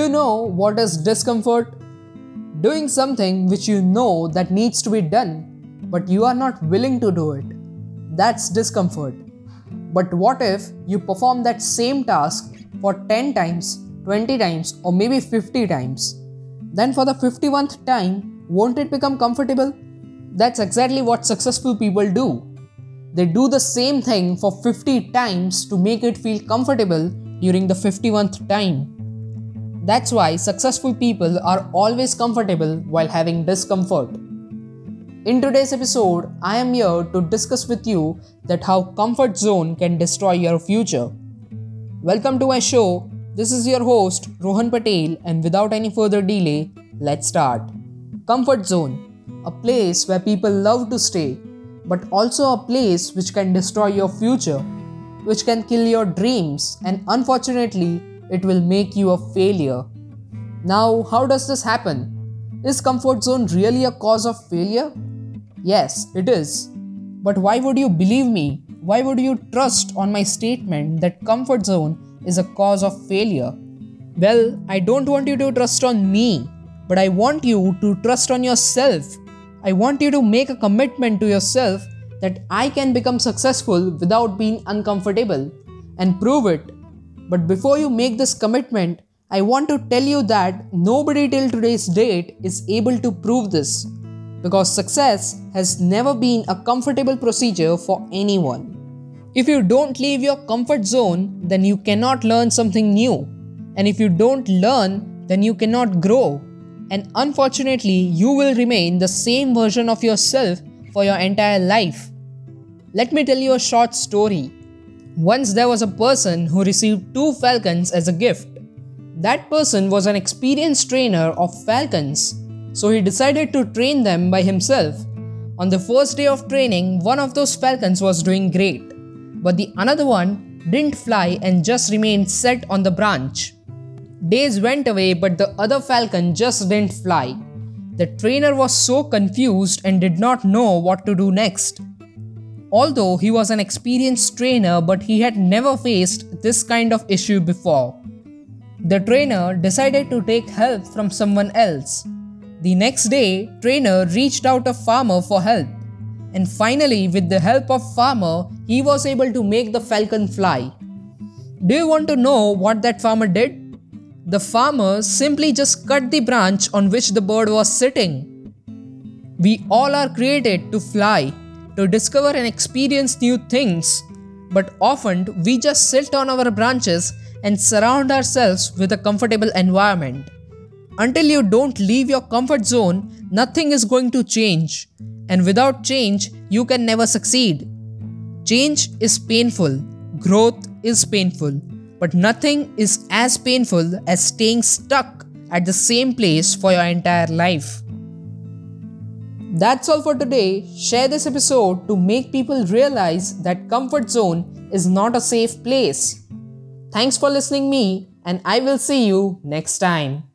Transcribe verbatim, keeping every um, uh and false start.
you know what is discomfort? Doing something which you know that needs to be done, but you are not willing to do it. That's discomfort. But what if you perform that same task for ten times, twenty times, or maybe fifty times? Then for the fifty-first time, won't it become comfortable? That's exactly what successful people do. They do the same thing for fifty times to make it feel comfortable during the fifty-first time. That's why successful people are always comfortable while having discomfort. In today's episode, I am here to discuss with you that how comfort zone can destroy your future. Welcome to my show. This is your host Rohan Patel, and without any further delay, let's start. Comfort zone, a place where people love to stay, but also a place which can destroy your future, which can kill your dreams, and unfortunately, it will make you a failure. Now, how does this happen? Is comfort zone really a cause of failure? Yes, it is. But why would you believe me? Why would you trust on my statement that comfort zone is a cause of failure? Well, I don't want you to trust on me, but I want you to trust on yourself. I want you to make a commitment to yourself that I can become successful without being uncomfortable and prove it. But before you make this commitment, I want to tell you that nobody till today's date is able to prove this, because success has never been a comfortable procedure for anyone. If you don't leave your comfort zone, then you cannot learn something new. And if you don't learn, then you cannot grow. And unfortunately, you will remain the same version of yourself for your entire life. Let me tell you a short story. Once there was a person who received two falcons as a gift. That person was an experienced trainer of falcons, so he decided to train them by himself. On the first day of training, one of those falcons was doing great, but the another one didn't fly and just remained set on the branch. Days went away, but the other falcon just didn't fly. The trainer was so confused and did not know what to do next. Although he was an experienced trainer, but he had never faced this kind of issue before. The trainer decided to take help from someone else. The next day, trainer reached out a farmer for help. And finally, with the help of farmer, he was able to make the falcon fly. Do you want to know what that farmer did? The farmer simply just cut the branch on which the bird was sitting. We all are created to fly, to discover and experience new things, but often we just sit on our branches and surround ourselves with a comfortable environment. Until you don't leave your comfort zone, nothing is going to change, and without change, you can never succeed. Change is painful, growth is painful, but nothing is as painful as staying stuck at the same place for your entire life. That's all for today. Share this episode to make people realize that comfort zone is not a safe place. Thanks for listening me, and I will see you next time.